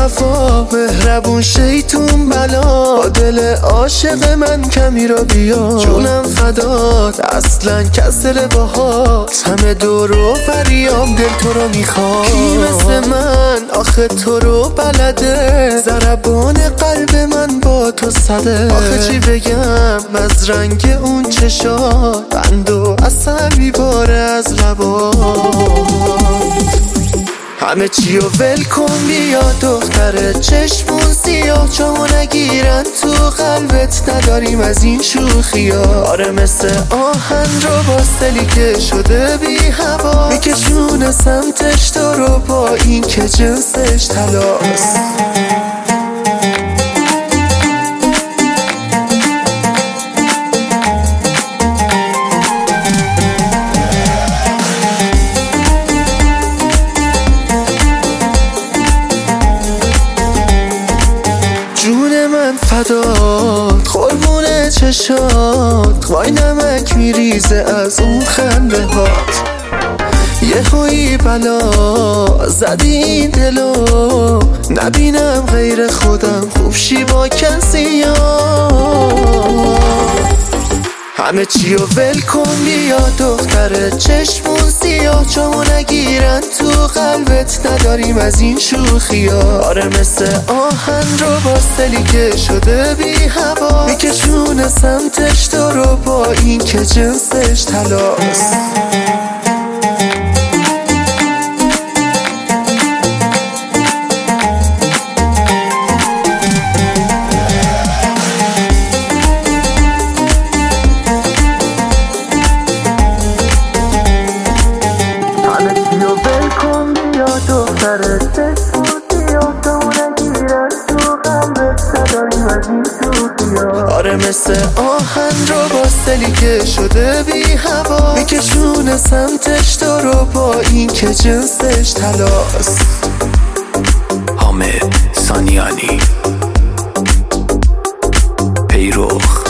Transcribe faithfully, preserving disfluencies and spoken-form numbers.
وفا مهربون شیطون بلا، با دل عاشق من کمی را بیا، جونم فدات اصلا کسل باهات، همه دور و بریام دل تو رو میخواد. کی مثل من آخه تو رو بلده، ضربان قلب من با تو صده. آخه چی بگم از رنگ اون چشات، بند و اصلا میباره از لبات. همه چی رو ول کن بیا دختره، چشمون سیاه چامو نگیرن تو قلبت، نداریم از این شوخیا. آره مثل آهن رو با سلی که شده بی هوا، میکشونه سمتش تو رو با این که جنسش طلاست. جون من فدات قربون چشات، وای نمک میریزه از اون خنده هات. یه هوی بلا زدی این دلو، نبینم غیر خودم خوب شی با کسی ها. همه چی رو ول کن بیا دختره، چشمون سیاه چامو نگیرن تو قلبت، نداریم از این شوخیا. آره مثل آهن رو با سلی که شده بی هوا، میکشونه سمتش تو رو با این که جنسش طلاست. دختره چشمون سیاه چامو نگیرن تو قلبت، نداریم از این شوخیا. آره مثل آهن رو با سلی که شده بی هوا، میکشونه سمتش تو رو با این که جنسش طلاست. حامد سانیانی پیروخ